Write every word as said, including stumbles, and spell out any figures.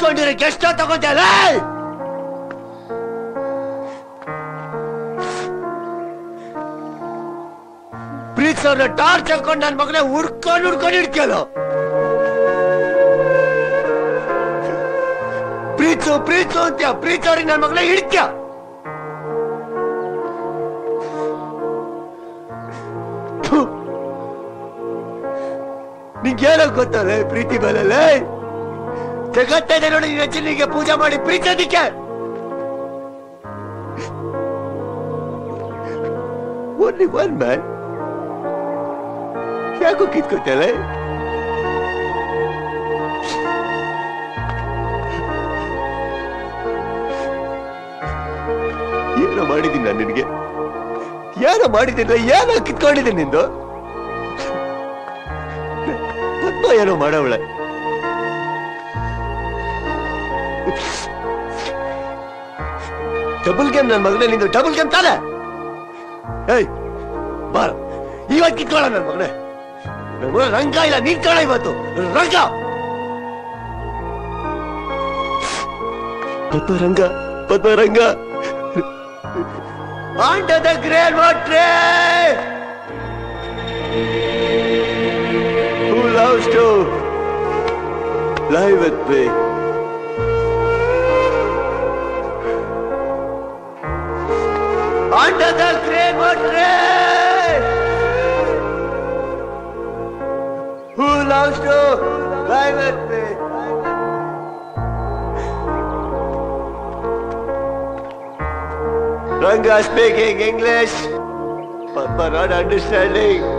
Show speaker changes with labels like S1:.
S1: ಕಿತ್ಕೊಂಡಿರಕ್ಕೆ ಎಷ್ಟೋ ತಗೋತಿಯಲ್ಲ. ಪ್ರೀತ್ಸವ್ರನ್ನ ಟಾರ್ಚ್ ಹಾಕೊಂಡು ನನ್ನ ಮಗನೇ ಹುಡ್ಕೊಂಡು ಹುಡ್ಕೊಂಡು ಹಿಡ್ಕಲ್ಲ. ಪ್ರೀತ್ಸು ಪ್ರೀತ್ಸು ಅಂತ್ಯ ಪ್ರೀತ್ಸವ್ರಿಗೆ ನನ್ನ ಮಗನೇ ಹಿಡ್ಕ್ಯ. ನಿಂಗೇನೋ ಗೊತ್ತಲ್ಲ ಪ್ರೀತಿ ಬಲಲ್ಲ. ಜಗತ್ತಿದೆ ನೋಡಿ ನಿನ್ನ ಚಿನ್ನಿಗೆ ಪೂಜೆ ಮಾಡಿ ಪ್ರೀತಿಸೋದಿಕ್ಕೆ. Only one man. ಯಾಕೋ ಕಿತ್ಕೋತಲ್ಲ? ಏನೋ ಮಾಡಿದ್ದೀನಿ ನಾನು ನಿನಗೆ. ಏನೋ ಮಾಡಿದ್ದೀನ, ಏನೋ ಕಿತ್ಕೊಂಡಿದ್ದೀನಿ ನಿಂದು. ಗೊತ್ತೋ ಏನೋ ಮಾಡವಳೆ. ಡಬಲ್ ಗೇಮ್ ನನ್ನ ಮಗನೇ ನಿಂದು. ಡಬಲ್ ಗೇಮ್ ತಾನೆ. ಏಯ್ ಬಾರ ಇವತ್ತು ಕಿತ್ಕೊಳ್ಳ ನನ್ನ ಮಗನೇ. ನನ್ನ ಮಗ ರಂಗ ಇಲ್ಲ, ನೀನ್ ಕಾಣ ಇವತ್ತು ರಂಗ. ಪದ್ಮರಂಗ ಪದ್ಮರಂಗ Under the great water, who loves to lie with me. Under the great water, who loves to lie with me. Ranga speaking English, but not understanding.